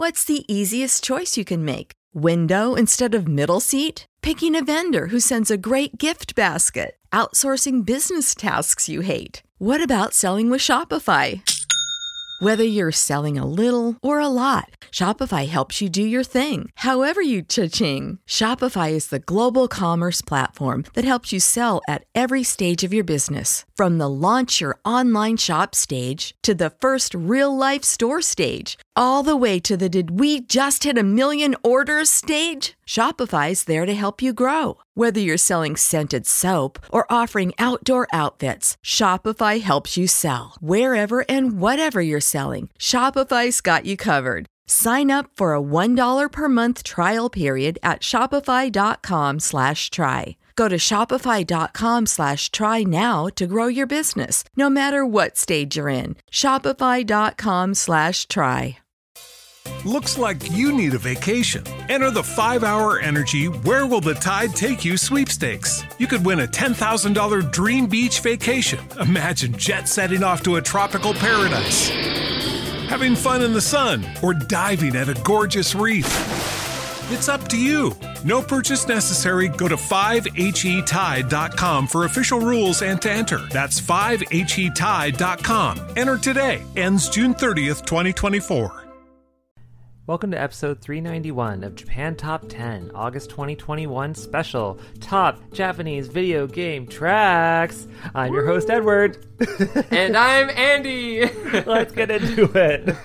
What's the easiest choice you can make? Window instead of middle seat? Picking a vendor who sends a great gift basket? Outsourcing business tasks you hate? What about selling with Shopify? Whether you're selling a little or a lot, Shopify helps you do your thing, however you cha-ching. Shopify is the global commerce platform that helps you sell at every stage of your business. From the launch your online shop stage to the first real-life store stage, all the way to the did we just hit a million orders stage. Shopify's there to help you grow. Whether you're selling scented soap or offering outdoor outfits, Shopify helps you sell. Wherever and whatever you're selling, Shopify's got you covered. Sign up for a $1 per month trial period at shopify.com/try. Go to shopify.com/try now to grow your business, no matter what stage you're in. Shopify.com/try. Looks like you need a vacation. Enter the 5-Hour Energy Where Will the Tide Take You sweepstakes. You could win a $10,000 dream beach vacation. Imagine jet setting off to a tropical paradise, having fun in the sun, or diving at a gorgeous reef. It's up to you. No purchase necessary. Go to 5HETide.com for official rules and to enter. That's 5HETide.com. Enter today. Ends June 30th, 2024. Welcome to episode 391 of Japan Top 10, August 2021 special, Top Japanese Video Game Tracks. I'm your host, Edward. And I'm Andy. Let's get into it.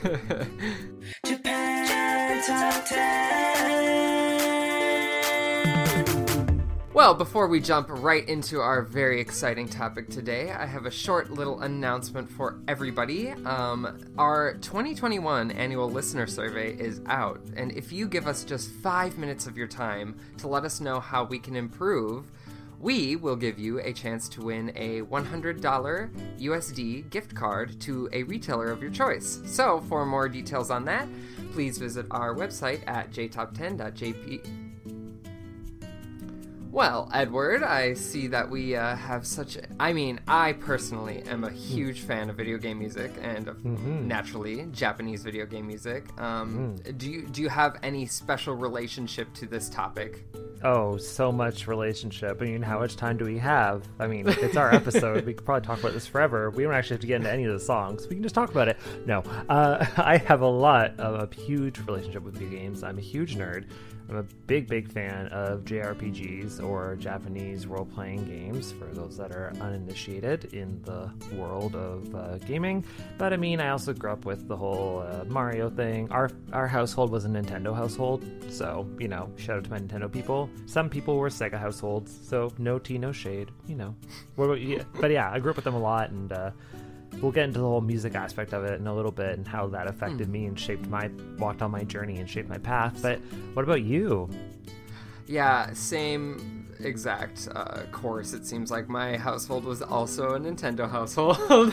Japan Top 10. Well, before we jump right into our very exciting topic today, I have a short little announcement for everybody. Our 2021 annual listener survey is out, and if you give us just 5 minutes of your time to let us know how we can improve, we will give you a chance to win a $100 USD gift card to a retailer of your choice. So, for more details on that, please visit our website at jtop10.jp. Well, Edward, I see that we have I personally am a huge fan of video game music and of, naturally, Japanese video game music. Do you have any special relationship to this topic? Oh, so much relationship. I mean, how much time do we have? I mean, it's our episode. We could probably talk about this forever. We don't actually have to get into any of the songs. We can just talk about it. No, I have a huge relationship with video games. I'm a huge nerd. I'm a big fan of JRPGs, or Japanese role-playing games, for those that are uninitiated in the world of gaming. But I mean, I also grew up with the whole Mario thing. Our household was a Nintendo household, so, you know, shout out to my Nintendo people. Some people were Sega households, so no tea, no shade, you know. What about you? But yeah, I grew up with them a lot, and we'll get into the whole music aspect of it in a little bit and how that affected me and walked on my journey and shaped my path. But what about you? Yeah, same exact course. It seems like my household was also a Nintendo household.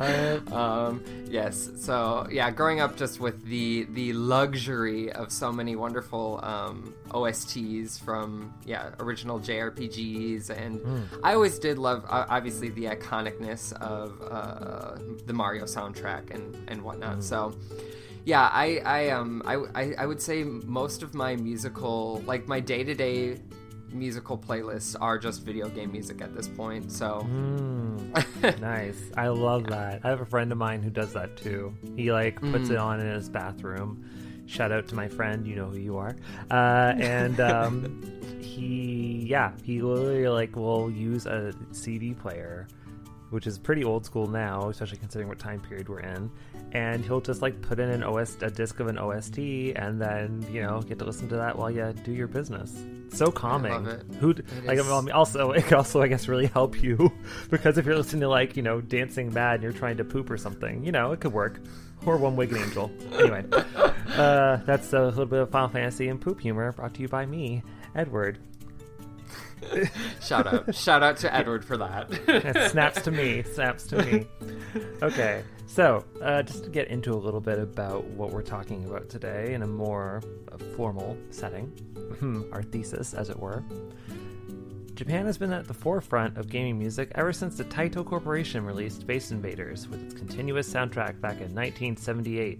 Yes, so yeah, growing up just with the luxury of so many wonderful OSTs from original JRPGs, and I always did love obviously the iconicness of the Mario soundtrack and whatnot. So yeah, I would say most of my musical, like my day-to-day musical playlists are just video game music at this point, so nice. I love that. I have a friend of mine who does that too. He puts it on in his bathroom. Shout out to my friend, you know who you are. And he literally will use a CD player, which is pretty old school now, especially considering what time period we're in. And he'll just put in a disc of an OST, and then get to listen to that while you do your business. It's so calming. I love it. It could also I guess really help you because if you're listening to Dancing Mad and you're trying to poop or something, it could work. Or One Wicked Angel. Anyway, that's a little bit of Final Fantasy and poop humor brought to you by me, Edward. Shout out to Edward for that. Snaps to me. Okay, so just to get into a little bit about what we're talking about today in a more formal setting, our thesis as it were. Japan has been at the forefront of gaming music ever since the Taito Corporation released Space Invaders with its continuous soundtrack back in 1978.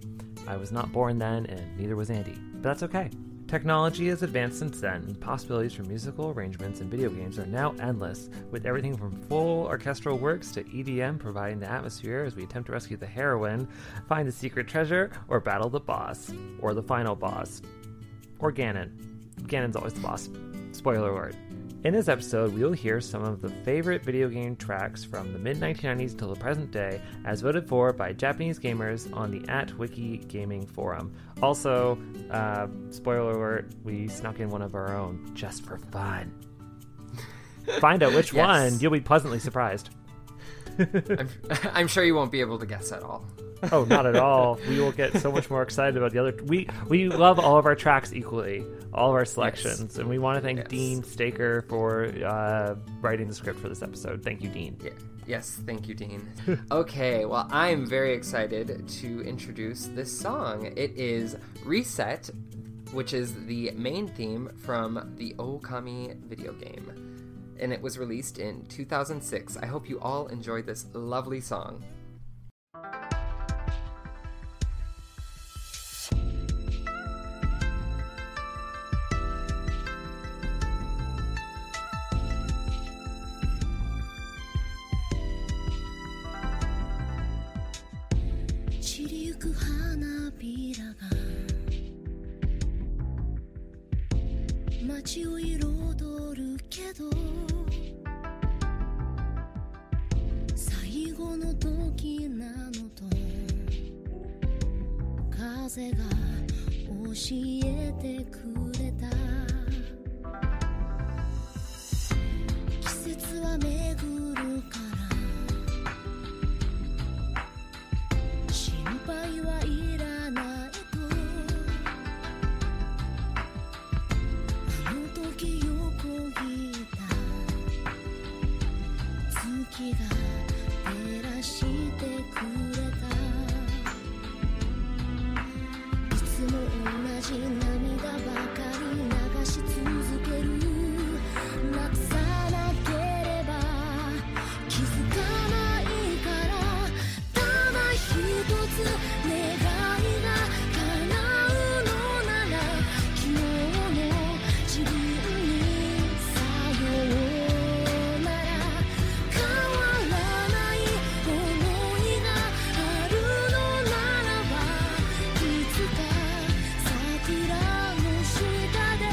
I was not born then, and neither was Andy. But that's okay. Technology has advanced since then, and possibilities for musical arrangements in video games are now endless, with everything from full orchestral works to EDM providing the atmosphere as we attempt to rescue the heroine, find the secret treasure, or battle the boss. Or the final boss. Or Ganon. Ganon's always the boss. Spoiler alert. In this episode, we will hear some of the favorite video game tracks from the mid-1990s till the present day, as voted for by Japanese gamers on the @Wiki Gaming forum. Also, spoiler alert, we snuck in one of our own, just for fun. Find out which one, you'll be pleasantly surprised. I'm sure you won't be able to guess at all. Oh, not at all. We will get so much more excited about the other. We love all of our tracks equally, all of our selections, yes. And we want to thank Dean Staker for writing the script for this episode. Thank you, Dean. Yeah. Yes, thank you, Dean. Okay, well, I'm very excited to introduce this song. It is Reset, which is the main theme from the Okami video game. And it was released in 2006. I hope you all enjoyed this lovely song. 街を彩るけど最後の時なのと風が教えてくれた季節は巡るから心配はいらないとあの時横切った月が照らしてくれたいつも同じ涙ばかり流し続けるなくさなければ気づかないからただ一つ願いが叶うのなら昨日の自分にさようなら変わらない想いがあるのならばいつか桜の下で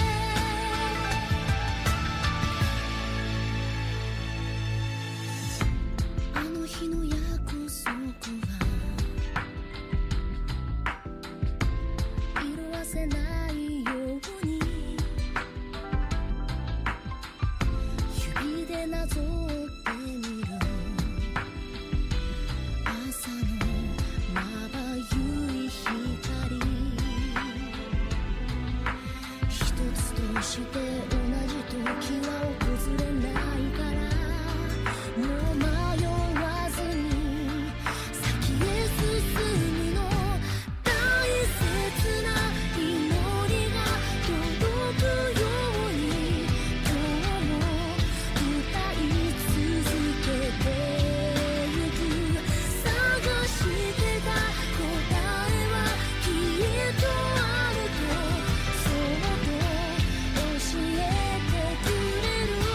あの日の約束が色あせないように指でなぞってみる朝のまばゆい光一つとして同じ時は訪れないからもう迷わずに先へ進むの大切な祈りが届くように今日も歌い続けてゆく探してた答えはきっとあるとそっと教えてくれる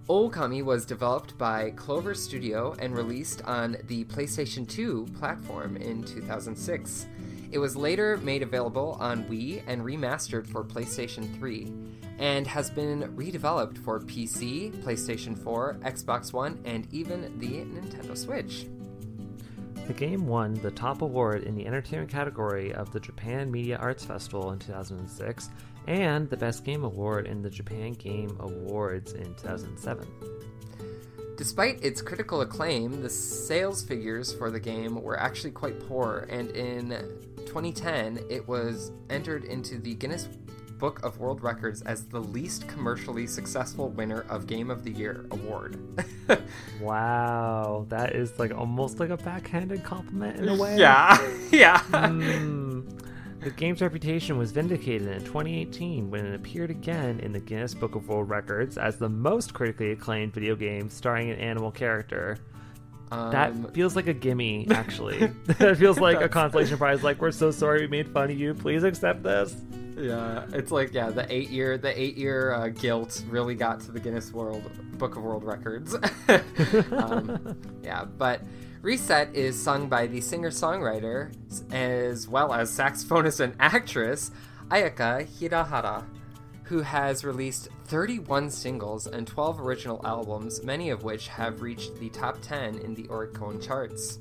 Okami was developed by Clover Studio and released on the PlayStation 2 platform in 2006. It was later made available on Wii and remastered for PlayStation 3, and has been redeveloped for PC, PlayStation 4, Xbox One, and even the Nintendo Switch. The game won the top award in the entertainment category of the Japan Media Arts Festival in 2006, and the Best Game Award in the Japan Game Awards in 2007. Despite its critical acclaim, the sales figures for the game were actually quite poor, and in 2010, it was entered into the Guinness Book of World Records as the least commercially successful winner of Game of the Year award. Wow, that is like almost like a backhanded compliment in a way. Yeah. The game's reputation was vindicated in 2018 when it appeared again in the Guinness Book of World Records as the most critically acclaimed video game starring an animal character. That feels like a gimme, actually. That feels like a consolation prize. Like, we're so sorry we made fun of you. Please accept this. Yeah, it's like, yeah, the eight year guilt really got to the Guinness Book of World Records. Yeah, but Reset is sung by the singer-songwriter as well as saxophonist and actress Ayaka Hirahara, who has released 31 singles and 12 original albums, many of which have reached the top 10 in the Oricon charts.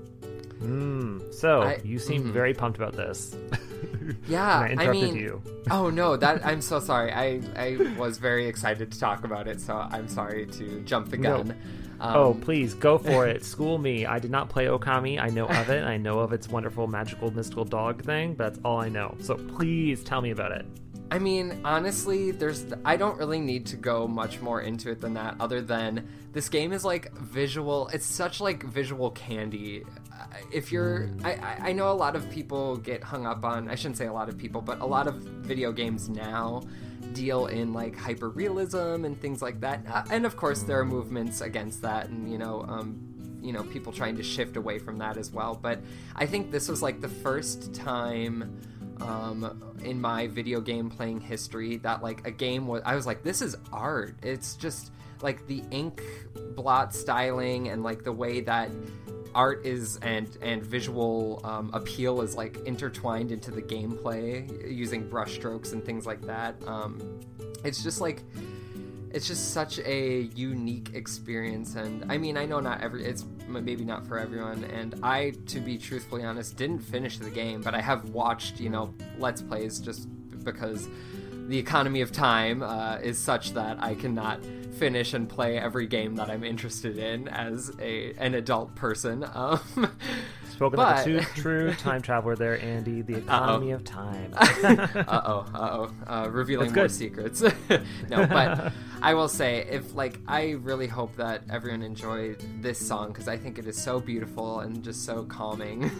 So, you seem very pumped about this. Yeah, and I interrupted you. Oh no, I'm so sorry. I was very excited to talk about it, so I'm sorry to jump the gun. No. Please, go for it. School me. I did not play Okami. I know of it. I know of its wonderful, magical, mystical dog thing. But that's all I know. So please tell me about it. I mean, honestly, I don't really need to go much more into it than that, other than this game is like visual. It's such like visual candy. If you're, I know a lot of people get hung up on, I shouldn't say a lot of people, but a lot of video games now deal in like hyper realism and things like that. And of course there are movements against that, and people trying to shift away from that as well. But I think this was like the first time in my video game playing history that like a game I was like, this is art. It's just like the ink blot styling and like the way that art is and visual appeal is like intertwined into the gameplay using brush strokes and things like that. It's just such a unique experience, and I mean, I know it's maybe not for everyone, and I, to be truthfully honest, didn't finish the game, but I have watched, Let's Plays just because the economy of time is such that I cannot finish and play every game that I'm interested in as an adult person. Spoken like a true time traveler there, Andy. The economy of time. Revealing more secrets. No, but I will say, I really hope that everyone enjoyed this song, because I think it is so beautiful and just so calming.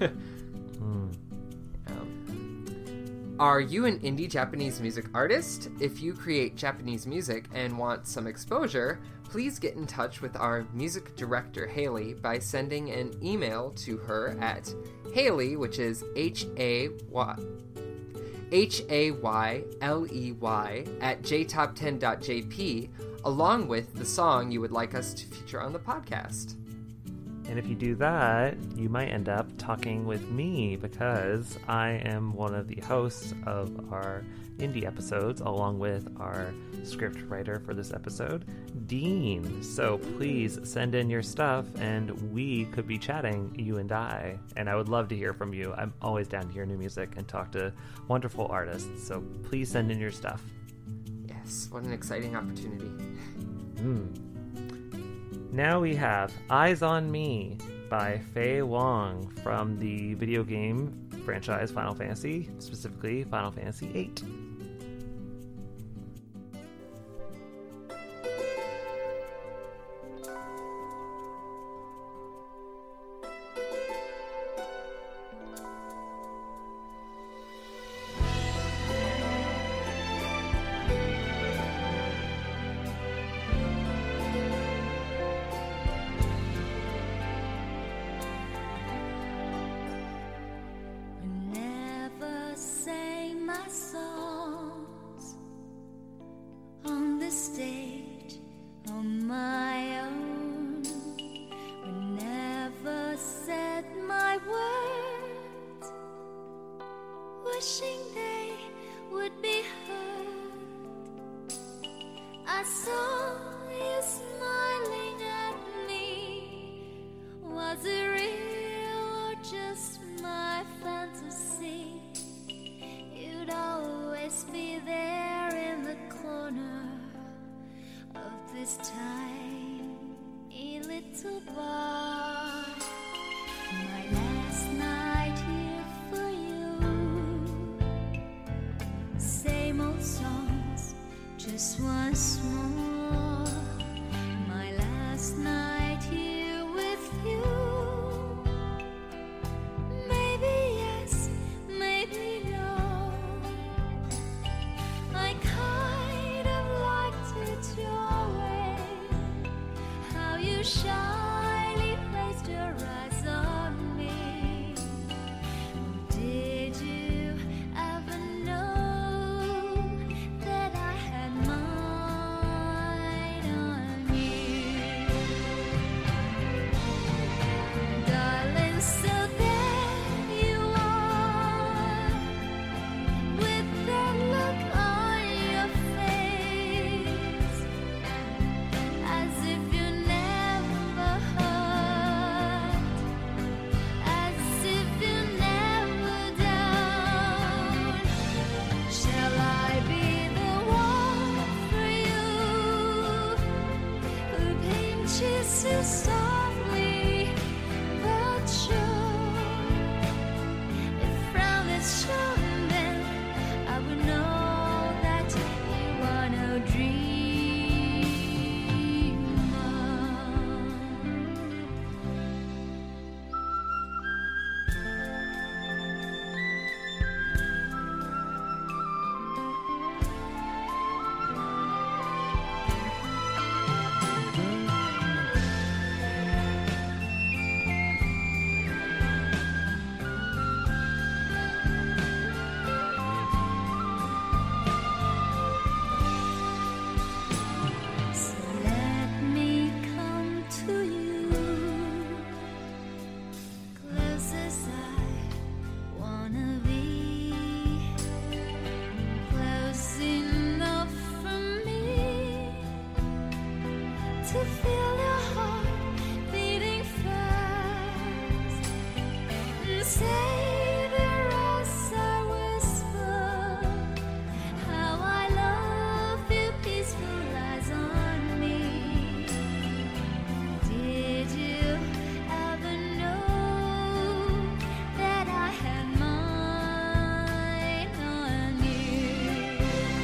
Are you an indie Japanese music artist? If you create Japanese music and want some exposure, please get in touch with our music director, Haley, by sending an email to her at Haley, which is Hayley at jtop10.jp, along with the song you would like us to feature on the podcast. And if you do that, you might end up talking with me, because I am one of the hosts of our indie episodes, along with our script writer for this episode, Dean. So please send in your stuff, and we could be chatting, you and I. And I would love to hear from you. I'm always down to hear new music and talk to wonderful artists. So please send in your stuff. Yes, what an exciting opportunity. Now we have Eyes on Me by Faye Wong from the video game franchise Final Fantasy, specifically Final Fantasy VIII. Never say my song. they would be heard. I saw you smiling at me. Was it real or just my fantasy? You'd always be there in the corner of this tiny little bar. My last night here for you. Same old songs, just once more. My last night here with you. Maybe yes, maybe no. I kind of liked it your way. How you shyly placed your eyes on me. Did you ever know that I had mine on you? Darling, so there you are, with that look on your face, as if you never hurt, as if you never down. Shall I be the one for you, who pinches you softly but sure? If frown is shown, then I would know that you are no dreamer. So let me come to you, close as I wanna be, close enough for me to feel your heart beating fast, and savor as I whisper how I love you. Peaceful eyes on me. Did you ever know that I had mine on you?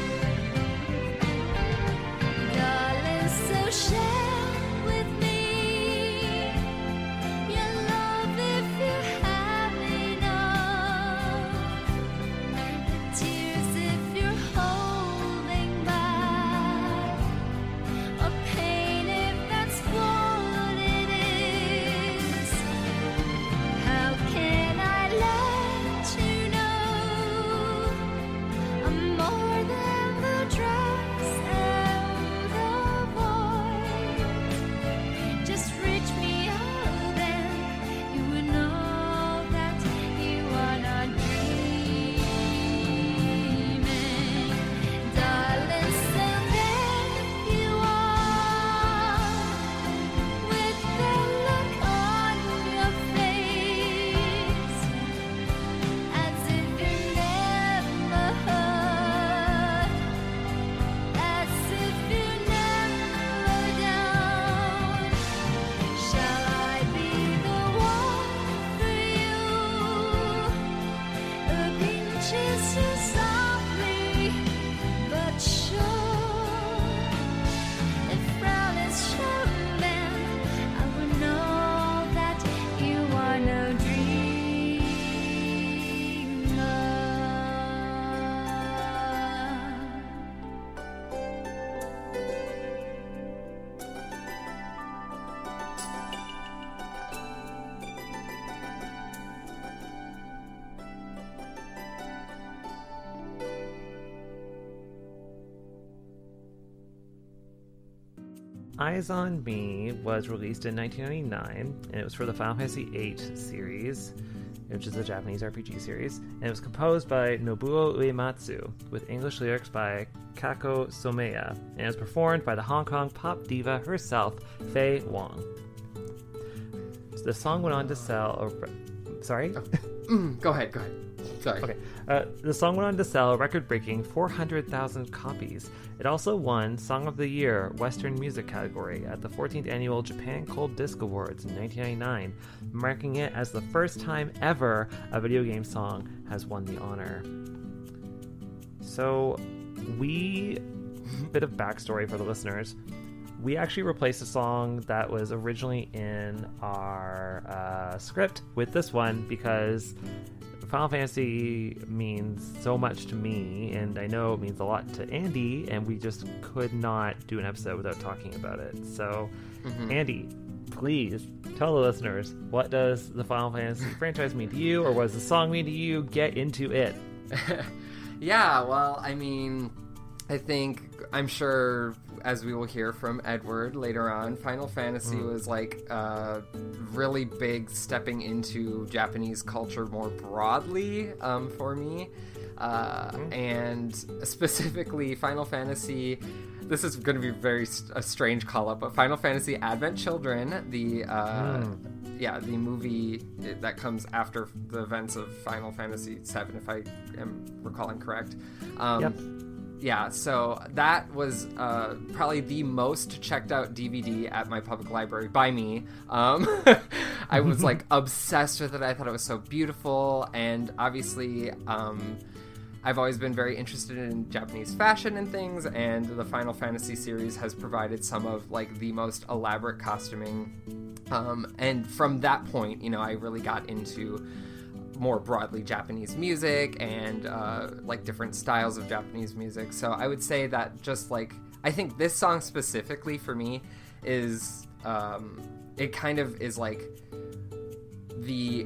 Darling, so share with me your love if you have enough, the tears if you're holding back, or pain if that's what it is. How can I let you know I'm more than the dress and the voice? Just reach me out and you would know that you are not dreaming. Darling, so there you are, with that look on your face, as if you never hurt, as if you never down. Shall I be the one for you, who pinches you softly but sure? If frown is shown, then I would know that you are no Eyes on Me was released in 1999, and it was for the Final Fantasy VIII series. which is a Japanese RPG series, and it was composed by Nobuo Uematsu, with English lyrics by Kako Someya, and it was performed by the Hong Kong pop diva herself, Faye Wong. The song went on to sell... Sorry? Go ahead. Sorry. Okay. The song went on to sell a record-breaking 400,000 copies. It also won Song of the Year Western Music category at the 14th Annual Japan Cold Disc Awards in 1999, marking it as the first time ever a video game song has won the honor. So, bit of backstory for the listeners. We actually replaced a song that was originally in our script with this one because Final Fantasy means so much to me, and I know it means a lot to Andy, and we just could not do an episode without talking about it. So, Andy, please tell the listeners, what does the Final Fantasy franchise mean to you, or what does the song mean to you? Get into it. Yeah, well, I mean, I'm sure, as we will hear from Edward later on, Final Fantasy was like really big stepping into Japanese culture more broadly for me. And specifically Final Fantasy, this is going to be a strange call-up, but Final Fantasy Advent Children, the movie that comes after the events of Final Fantasy VII, if I am recalling correct. Yep. Yeah, so that was probably the most checked out DVD at my public library by me. I was like obsessed with it. I thought it was so beautiful, and obviously I've always been very interested in Japanese fashion and things, and the Final Fantasy series has provided some of like the most elaborate costuming. And from that point, I really got into more broadly Japanese music and like different styles of Japanese music. So I would say that just like, I think this song specifically for me is it kind of is like the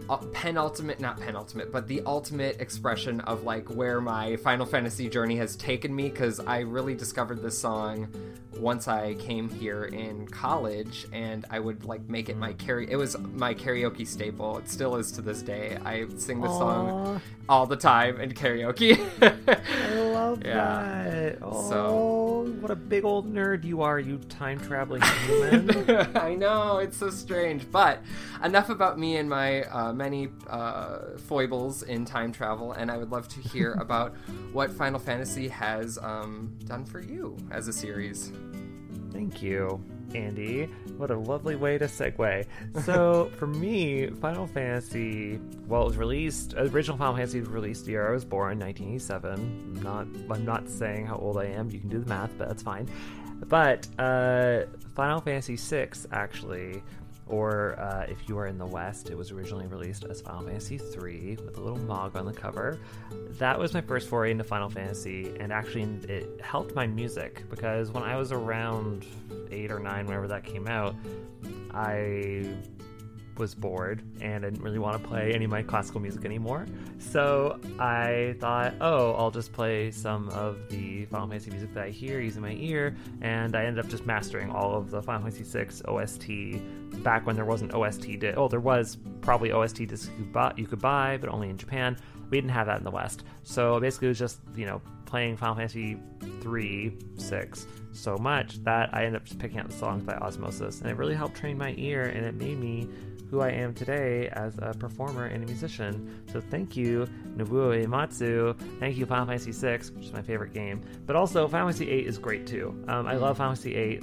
the ultimate expression of like where my Final Fantasy journey has taken me, because I really discovered this song once I came here in college, and I would like make it it was my karaoke staple. It still is to this day. I sing this song all the time in karaoke. I love that. Oh, so what a big old nerd you are, you time traveling human. I know, it's so strange, but enough about me and my many foibles in time travel, and I would love to hear about what Final Fantasy has done for you as a series. Thank you, Andy. What a lovely way to segue. So, for me, Final Fantasy, well, it was released, original Final Fantasy was released the year I was born, 1987. I'm not saying how old I am. You can do the math, but that's fine. But Final Fantasy VI, actually, or if you are in the West, it was originally released as Final Fantasy III with a little Mog on the cover. That was my first foray into Final Fantasy, and actually it helped my music, because when I was around 8 or 9, whenever that came out, I was bored and I didn't really want to play any of my classical music anymore. So I thought, I'll just play some of the Final Fantasy music that I hear using my ear, and I ended up just mastering all of the Final Fantasy VI OST back when there wasn't OST there was probably OST discs you could buy, but only in Japan. We didn't have that in the West. So basically it was just, playing Final Fantasy 3, 6 so much that I ended up just picking out the songs by osmosis, and it really helped train my ear, and it made me who I am today as a performer and a musician. So thank you, Nobuo Uematsu. Thank you, Final Fantasy VI, which is my favorite game. But also, Final Fantasy VIII is great too. I love Final Fantasy VIII.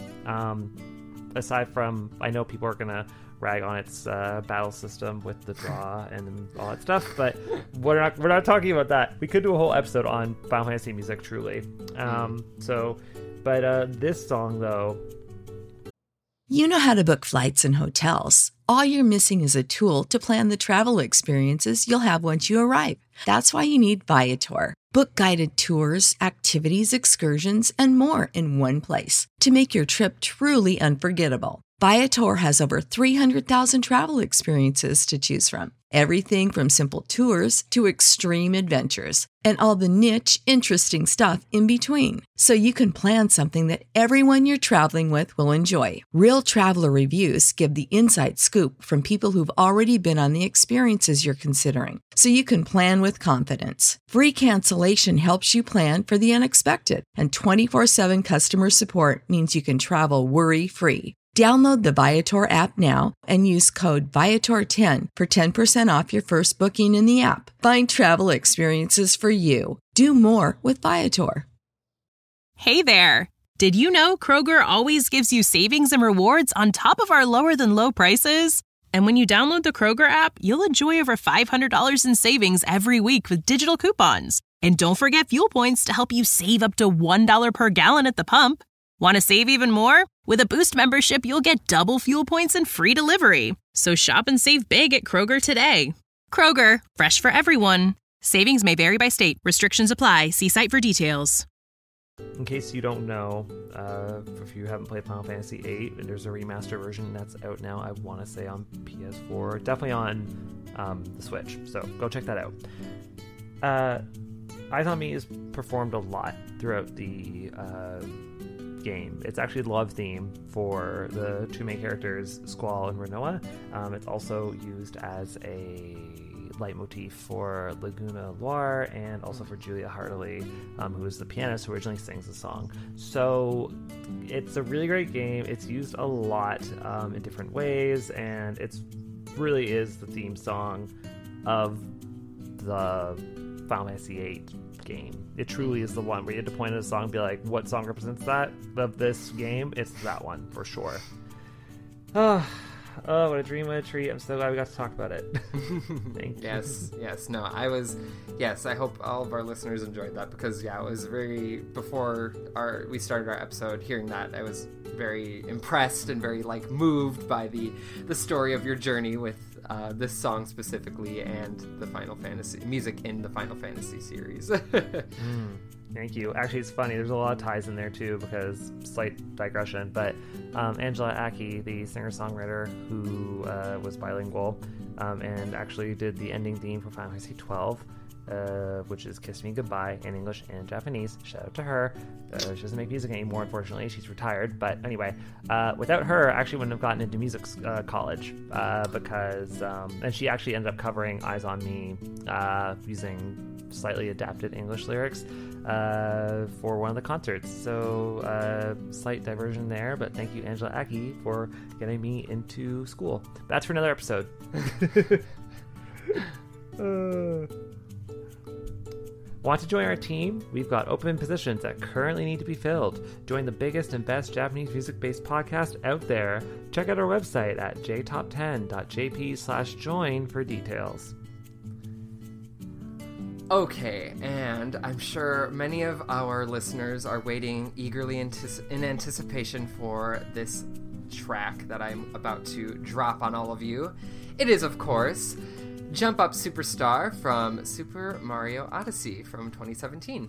Aside from, I know people are going to rag on its battle system with the draw and all that stuff, but we're not talking about that. We could do a whole episode on Final Fantasy music, truly. This song, though... You know how to book flights and hotels. All you're missing is a tool to plan the travel experiences you'll have once you arrive. That's why you need Viator. Book guided tours, activities, excursions, and more in one place to make your trip truly unforgettable. Viator has over 300,000 travel experiences to choose from. Everything from simple tours to extreme adventures and all the niche, interesting stuff in between. So you can plan something that everyone you're traveling with will enjoy. Real traveler reviews give the inside scoop from people who've already been on the experiences you're considering. So you can plan with confidence. Free cancellation helps you plan for the unexpected. And 24/7 customer support means you can travel worry-free. Download the Viator app now and use code Viator10 for 10% off your first booking in the app. Find travel experiences for you. Do more with Viator. Hey there! Did you know Kroger always gives you savings and rewards on top of our lower-than-low prices? And when you download the Kroger app, you'll enjoy over $500 in savings every week with digital coupons. And don't forget fuel points to help you save up to $1 per gallon at the pump. Want to save even more? With a Boost membership, you'll get double fuel points and free delivery. So shop and save big at Kroger today. Kroger, fresh for everyone. Savings may vary by state. Restrictions apply. See site for details. In case you don't know, if you haven't played Final Fantasy VIII, there's a remaster version that's out now, I want to say on PS4, definitely on the Switch, so go check that out. Eyes on Me is performed a lot throughout the game. It's actually the love theme for the two main characters, Squall and Rinoa. It's also used as a leitmotif for Laguna Loire and also for Julia Hartley, who is the pianist who originally sings the song. So it's a really great game. It's used a lot in different ways, and it's really is the theme song of the Final Fantasy VIII game. It truly is the one where you had to point at a song and be like, what song represents that of this game? It's that one for sure. Oh, what a dream, what a treat. I'm so glad we got to talk about it. Thank you. Yes. No, I hope all of our listeners enjoyed that, because it was very, before we started our episode, hearing that, I was very impressed and very moved by the story of your journey with this song specifically and the Final Fantasy music in the Final Fantasy series. Thank you. Actually, it's funny. There's a lot of ties in there too, because slight digression, but Angela Aki, the singer-songwriter who was bilingual and actually did the ending theme for Final Fantasy XII, which is Kiss Me Goodbye in English and Japanese. Shout out to her. She doesn't make music anymore, unfortunately. She's retired. But anyway, without her, I actually wouldn't have gotten into music college because... and she actually ended up covering Eyes on Me using slightly adapted English lyrics for one of the concerts. So slight diversion there, but thank you, Angela Aki, for getting me into school. That's for another episode. Want to join our team? We've got open positions that currently need to be filled. Join the biggest and best Japanese music-based podcast out there. Check out our website at jtop10.jp/join for details. Okay, and I'm sure many of our listeners are waiting eagerly in anticipation for this track that I'm about to drop on all of you. It is, of course, Jump Up Superstar from Super Mario Odyssey from 2017.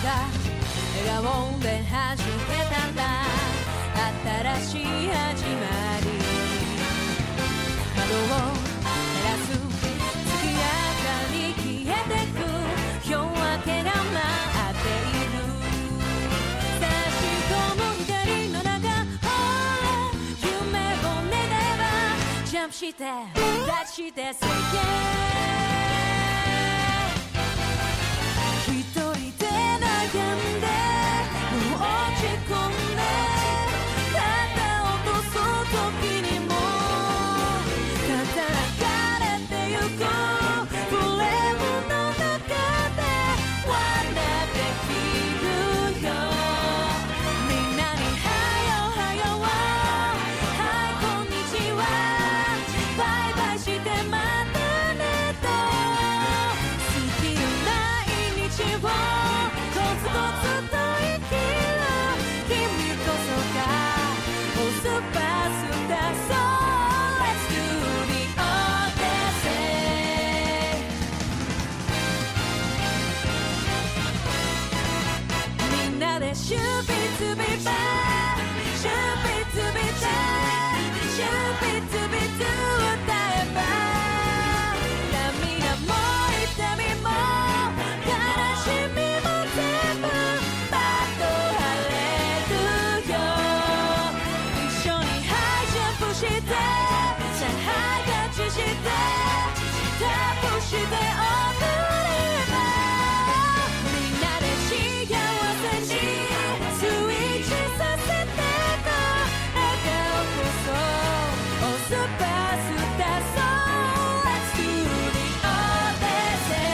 た笑顔で始めたんだ新しい始まり窓を照らす月明かり消えてく夜明けが待っている差し込む光の中ほら夢を願えばジャンプして出して世間一人で悩んでもう落ち込んで肩を落とす時にもただ流れてゆくフレームの中で笑ってきるよみんなにはよはよはいこんにちはバイバイしてまたねと好きのない日をコツコツと生きる君こそがスーパースター So let's do the Odyssey みんなでシューピツビバーシューピツビターシューピツビツ歌えば涙も痛みも悲しみも全部パッと晴れるよ一緒にハイジャンプしてさあハイタッチしてタップして踊ればみんなで幸せにスイッチさせてく笑顔こそスーパースター So let's do the Odyssey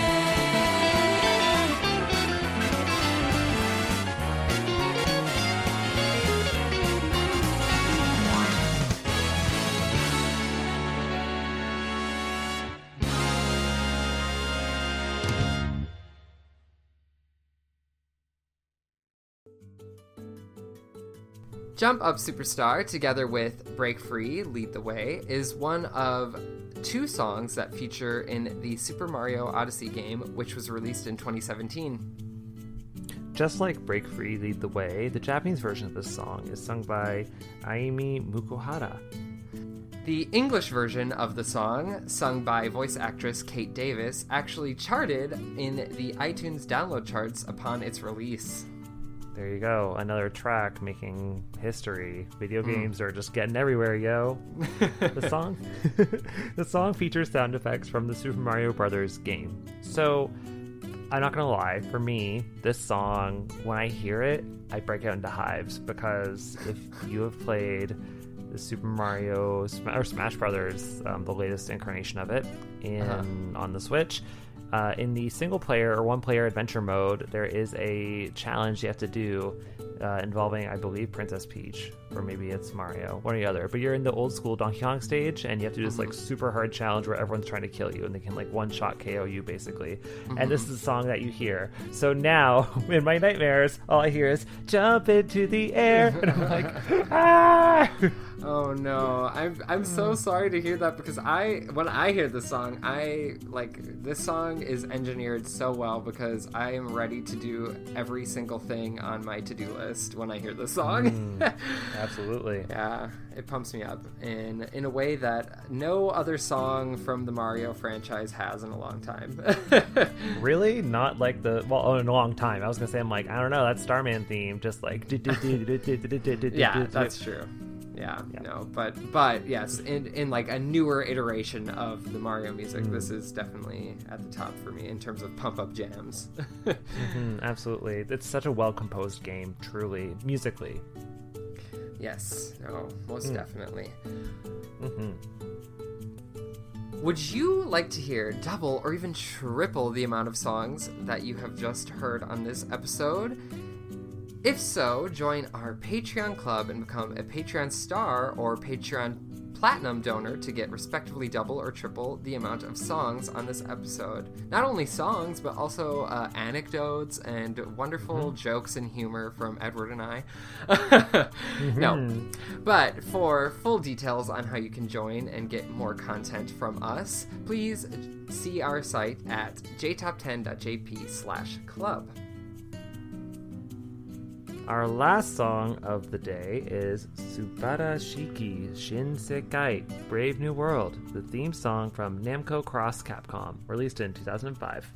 Jump Up Superstar, together with Break Free, Lead the Way, is one of two songs that feature in the Super Mario Odyssey game, which was released in 2017. Just like Break Free, Lead the Way, the Japanese version of this song is sung by Ayumi Mukuhara. The English version of the song, sung by voice actress Kate Davis, actually charted in the iTunes download charts upon its release. There you go, another track making history. Video games are just getting everywhere, yo. The song features sound effects from the Super Mario Brothers game. So, I'm not gonna lie, for me, this song, when I hear it, I break out into hives, because if you have played the Super Mario or Smash Brothers, the latest incarnation of it, on the Switch, in the single player or one player adventure mode, there is a challenge you have to do involving, I believe, Princess Peach, or maybe it's Mario, one or the other. But you're in the old school Donkey Kong stage, and you have to do this like super hard challenge where everyone's trying to kill you, and they can like one shot KO you basically. And this is the song that you hear. So now, in my nightmares, all I hear is "Jump into the air," and I'm like, ah. Oh no, I'm so sorry to hear that, because when I hear this song, this song is engineered so well, because I am ready to do every single thing on my to-do list when I hear this song. Absolutely. Yeah, it pumps me up in a way that no other song from the Mario franchise has in a long time. Really? Not like in a long time. I was gonna say, I'm like, I don't know, that Starman theme, just like yeah, that's true. Yeah, no, but yes, in like a newer iteration of the Mario music, this is definitely at the top for me in terms of pump-up jams. Absolutely. It's such a well-composed game, truly, musically. Yes, no, most definitely. Would you like to hear double or even triple the amount of songs that you have just heard on this episode? If so, join our Patreon club and become a Patreon star or Patreon platinum donor to get respectively double or triple the amount of songs on this episode. Not only songs, but also anecdotes and wonderful jokes and humor from Edward and I. No. But for full details on how you can join and get more content from us, please see our site at jtop10.jp/club. Our last song of the day is Subarashiki Shinsekai Brave New World, the theme song from Namco Cross Capcom, released in 2005.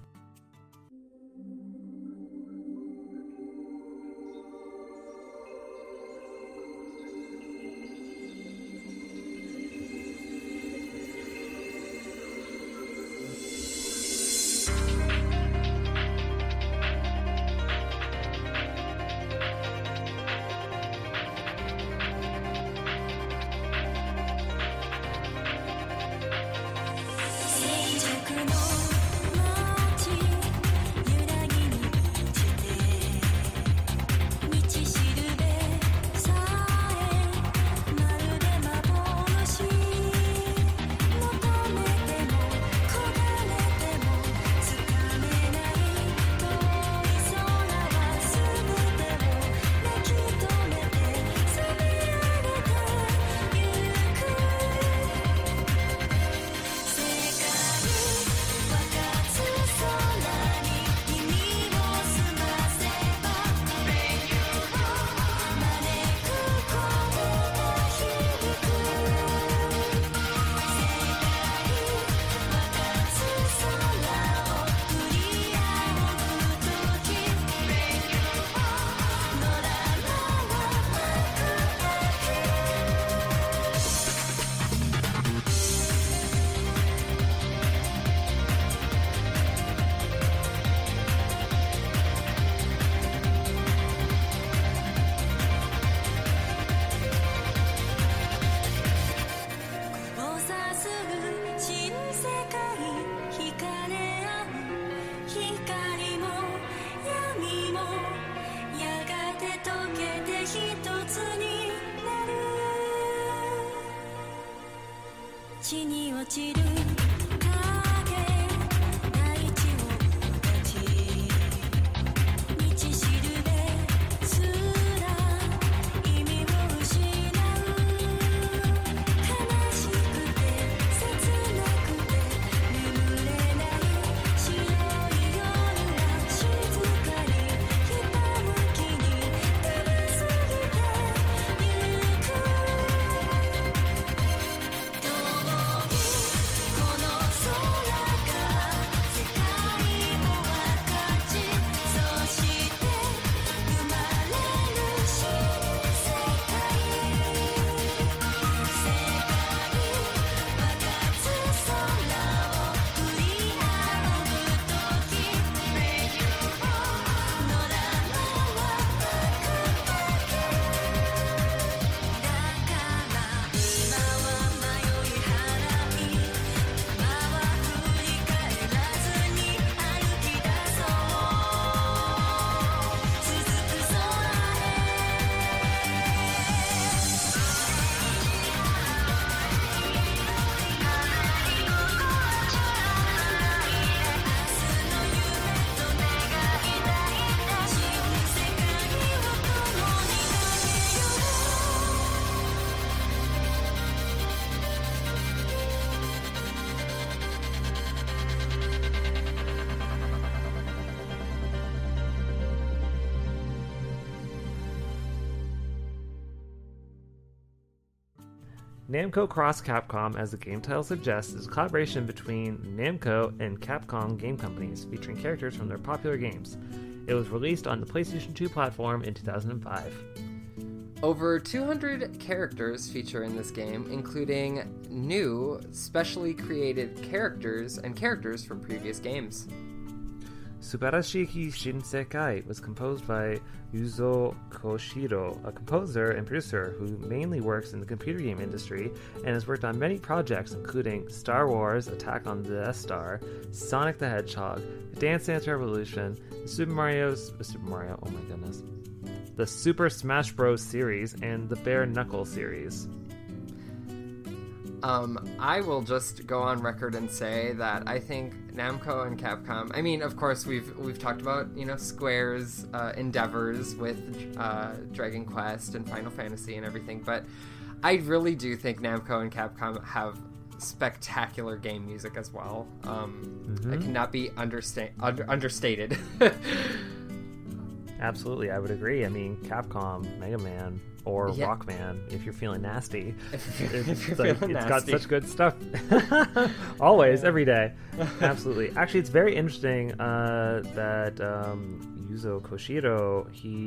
Namco Cross Capcom, as the game title suggests, is a collaboration between Namco and Capcom game companies, featuring characters from their popular games. It was released on the PlayStation 2 platform in 2005. Over 200 characters feature in this game, including new, specially created characters and characters from previous games. Subarashiki Shinsekai was composed by Yuzo Koshiro, a composer and producer who mainly works in the computer game industry and has worked on many projects including Star Wars, Attack on the Death Star, Sonic the Hedgehog, Dance Dance Revolution, the Super Smash Bros. Series, and the Bare Knuckle series. I will just go on record and say that I think Namco and Capcom, I mean, of course, we've talked about, Square's endeavors with Dragon Quest and Final Fantasy and everything, but I really do think Namco and Capcom have spectacular game music as well. It cannot be understated. Absolutely, I would agree. I mean, Capcom, Mega Man, or Yeah. Rockman, if you're feeling nasty. If you're It's feeling got nasty. such good stuff. Always, every day. Absolutely. Actually, it's very interesting that Yuzo Koshiro,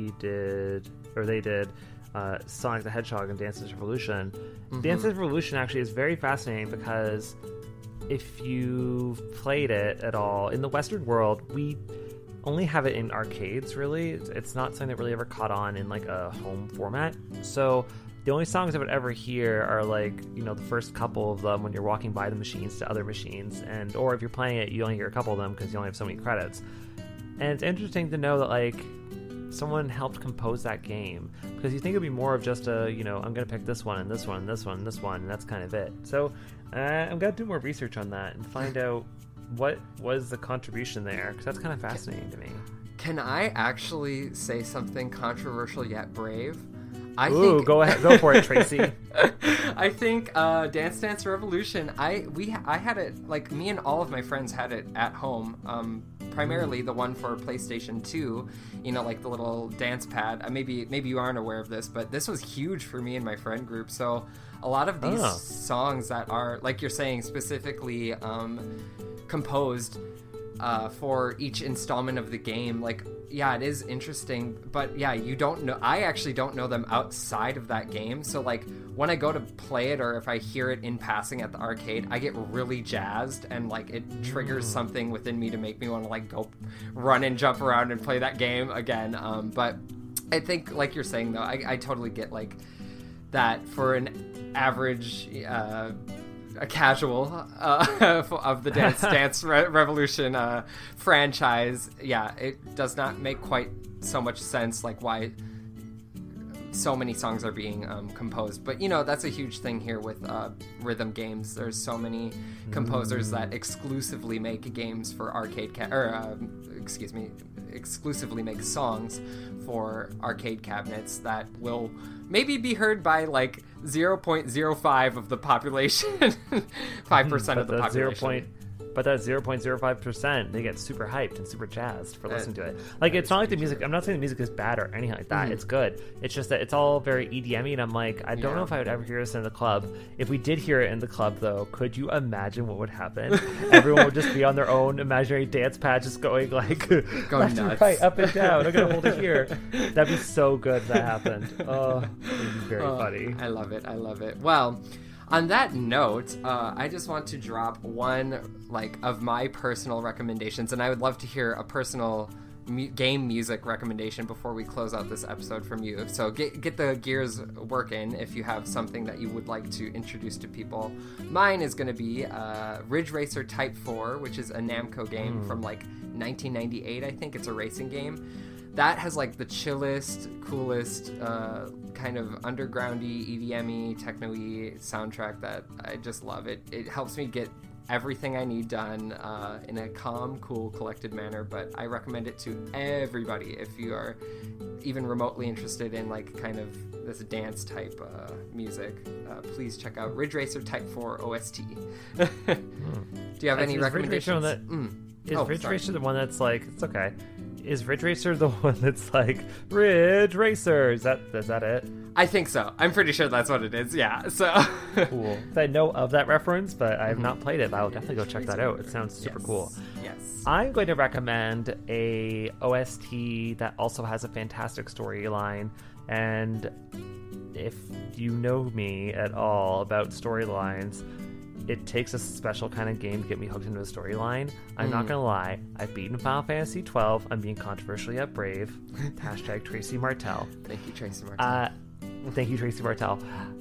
they did Sonic the Hedgehog and Dance Dance Revolution. Dance Dance Revolution actually is very fascinating because if you've played it at all, in the Western world, we only have it in arcades, really. It's not something that really ever caught on in like a home format. So the only songs I would ever hear are like, you know, the first couple of them when you're walking by the machines to other machines, or if you're playing it, you only hear a couple of them because you only have so many credits. And it's interesting to know that like someone helped compose that game, because you think it'd be more of just a, you know, I'm gonna pick this one and this one and this one and this one, and that's kind of it. So I'm gonna do more research on that and find out what was the contribution there, because that's kind of fascinating to me. Can I actually say something controversial yet brave? Go ahead, go for it, Tracy. I think Dance Dance Revolution, I had it, like, me and all of my friends had it at home, primarily the one for PlayStation 2, you know, like the little dance pad. Maybe you aren't aware of this, but this was huge for me and my friend group. So a lot of these songs that are, like you're saying, specifically composed for each installment of the game, like, yeah, it is interesting, but yeah, you don't know, I actually don't know them outside of that game. So like when I go to play it, or if I hear it in passing at the arcade, I get really jazzed, and like it triggers something within me to make me want to like go run and jump around and play that game again. But I think, like you're saying though, I totally get like that for an average a casual of the Dance Revolution franchise. Yeah, it does not make quite so much sense, like why so many songs are being composed. But you know, that's a huge thing here with rhythm games. There's so many composers that exclusively make games for exclusively make songs for arcade cabinets that will maybe be heard by like 0.05 of the population, 5% of the population. But that 0.05%, they get super hyped and super jazzed for listening to it. Like, it's not like the music, I'm not saying the music is bad or anything like that. It's good. It's just that it's all very EDM-y, and I'm like, I don't know if I would ever hear this in the club. If we did hear it in the club, though, could you imagine what would happen? Everyone would just be on their own imaginary dance pad, just going like, left and right, up and down. I'm going to hold it here. That'd be so good if that happened. Oh, it would be very funny. I love it. Well, on that note, I just want to drop one of my personal recommendations, and I would love to hear a personal game music recommendation before we close out this episode from you. So get the gears working if you have something that you would like to introduce to people. Mine is going to be Ridge Racer Type 4, which is a Namco game from like 1998, I think. It's a racing game. That has like the chillest, coolest, kind of undergroundy, EDM-y, techno-y soundtrack that I just love. It helps me get everything I need done in a calm, cool, collected manner, but I recommend it to everybody if you are even remotely interested in like kind of this dance type music. Please check out Ridge Racer Type 4 OST. Do you have any recommendations? Is Ridge Racer the one that's like, it's okay. Is Ridge Racer the one that's like, Ridge Racer? Is that it? I think so. I'm pretty sure that's what it is, yeah. So cool. I know of that reference, but I have not played it, but I'll definitely go check that out. It sounds super cool. Yes. I'm going to recommend a OST that also has a fantastic storyline, and if you know me at all about storylines, it takes a special kind of game to get me hooked into a storyline. I'm not gonna lie, I've beaten Final Fantasy 12. I'm being controversial yet brave. Hashtag Tracy Martel. Thank you, Tracy Martel. Thank you, Tracy Martel.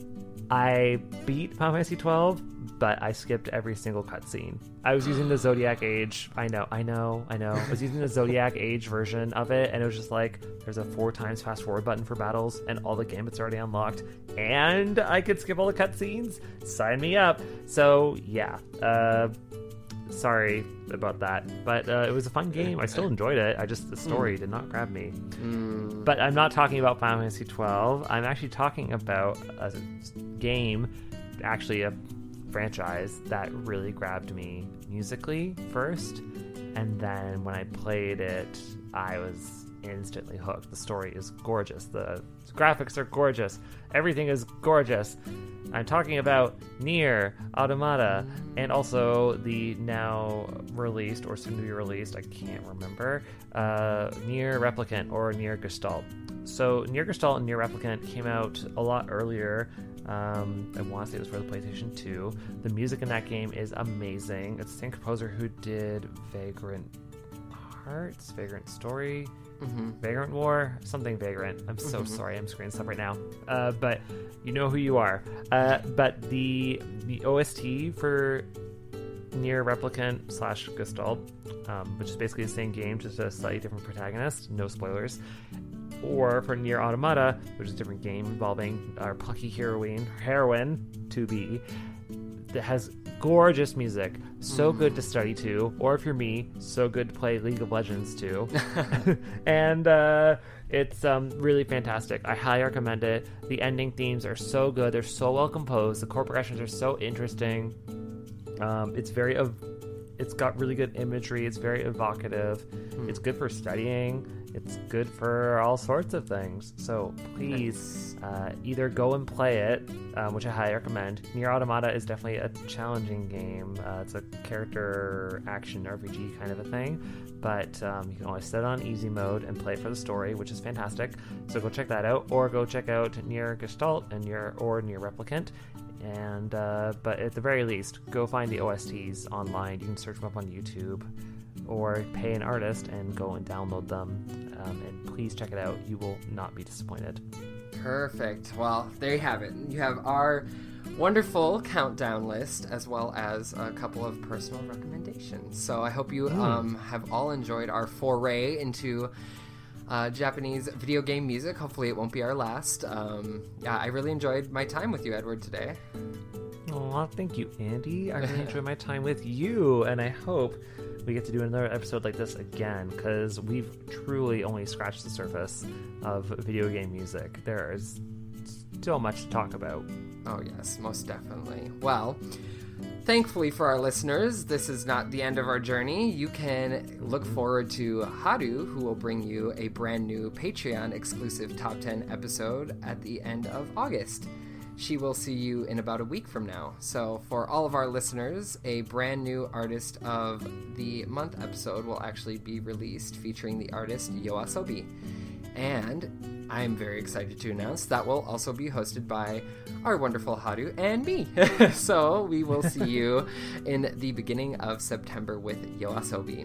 I beat Final Fantasy 12, but I skipped every single cutscene. I was using the Zodiac Age. I know. I was using the Zodiac Age version of it, and it was just like, there's a 4 times fast forward button for battles, and all the gambits are already unlocked, and I could skip all the cutscenes. Sign me up. So, yeah. Sorry about that, but it was a fun game. I still enjoyed it. The story did not grab me. But I'm not talking about Final Fantasy 12. I'm actually talking about a game, actually a franchise that really grabbed me musically first, and then when I played it, I was instantly hooked. The story is gorgeous. The graphics are gorgeous. Everything is gorgeous. I'm talking about Nier Automata, and also the now released, or soon to be released, I can't remember, Nier Replicant or Nier Gestalt. So Nier Gestalt and Nier Replicant came out a lot earlier. I want to say it was for the PlayStation 2. The music in that game is amazing. It's the same composer who did Vagrant Hearts, Vagrant Story, Vagrant War, something Vagrant. I'm so sorry, I'm screening stuff right now. But you know who you are. But the OST for Nier Replicant / Gestalt, which is basically the same game, just a slightly different protagonist, no spoilers. Or for Nier Automata, which is a different game involving our plucky heroine, 2B, that has gorgeous music, so good to study to, or if you're me, so good to play League of Legends to. And it's really fantastic. I highly recommend it. The ending themes are so good. They're so well composed. The chord progressions are so interesting. It's got really good imagery. It's very evocative. It's good for studying. It's good for all sorts of things. So please either go and play it, which I highly recommend. Nier Automata is definitely a challenging game. It's a character action RPG kind of a thing. But you can always set it on easy mode and play it for the story, which is fantastic. So go check that out. Or go check out Nier Gestalt and Nier Replicant. And but at the very least, go find the OSTs online. You can search them up on YouTube, or pay an artist and go and download them. And please check it out. You will not be disappointed. Perfect. Well, there you have it. You have our wonderful countdown list, as well as a couple of personal recommendations. So I hope you have all enjoyed our foray into Japanese video game music. Hopefully it won't be our last. Yeah, I really enjoyed my time with you, Edward, today. Aw, thank you, Andy. I really enjoyed my time with you, and I hope we get to do another episode like this again, because we've truly only scratched the surface of video game music. There is still much to talk about. Oh yes, most definitely. Well, thankfully for our listeners, this is not the end of our journey. You can look forward to Haru, who will bring you a brand new Patreon exclusive Top 10 episode at the end of August. She will see you in about a week from now. So for all of our listeners, a brand new Artist of the Month episode will actually be released, featuring the artist YOASOBI. And I'm very excited to announce that will also be hosted by our wonderful Haru and me. So we will see you in the beginning of September with YOASOBI.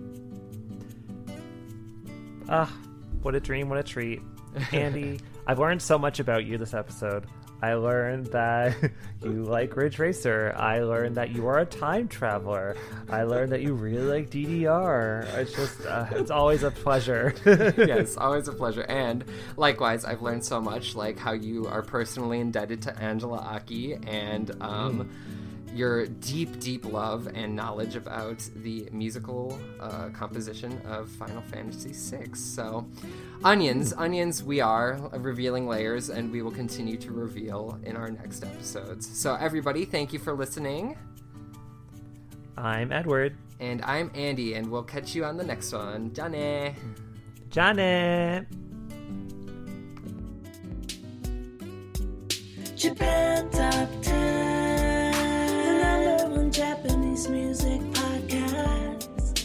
What a dream, what a treat. Andy, I've learned so much about you this episode. I learned that you like Ridge Racer. I learned that you are a time traveler. I learned that you really like DDR. It's just, it's always a pleasure. Yes, always a pleasure. And likewise, I've learned so much, like how you are personally indebted to Angela Aki, and your deep, deep love and knowledge about the musical composition of Final Fantasy VI. So, onions, we are revealing layers, and we will continue to reveal in our next episodes. So, everybody, thank you for listening. I'm Edward. And I'm Andy, and we'll catch you on the next one. Jane! Jane! Japan Top 10, the #1 Japanese music podcast.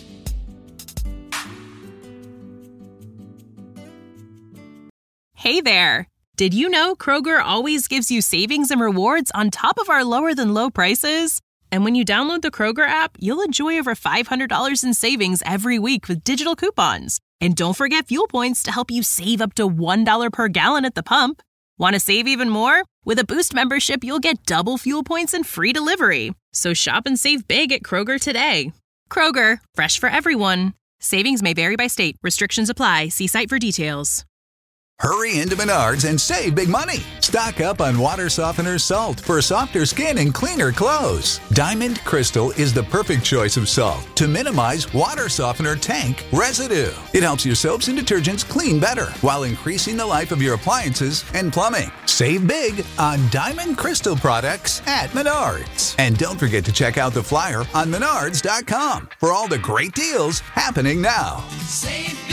Hey there! Did you know Kroger always gives you savings and rewards on top of our lower-than-low prices? And when you download the Kroger app, you'll enjoy over $500 in savings every week with digital coupons. And don't forget fuel points to help you save up to $1 per gallon at the pump. Want to save even more? With a Boost membership, you'll get double fuel points and free delivery. So shop and save big at Kroger today. Kroger, fresh for everyone. Savings may vary by state. Restrictions apply. See site for details. Hurry into Menards and save big money. Stock up on water softener salt for softer skin and cleaner clothes. Diamond Crystal is the perfect choice of salt to minimize water softener tank residue. It helps your soaps and detergents clean better while increasing the life of your appliances and plumbing. Save big on Diamond Crystal products at Menards. And don't forget to check out the flyer on Menards.com for all the great deals happening now. Save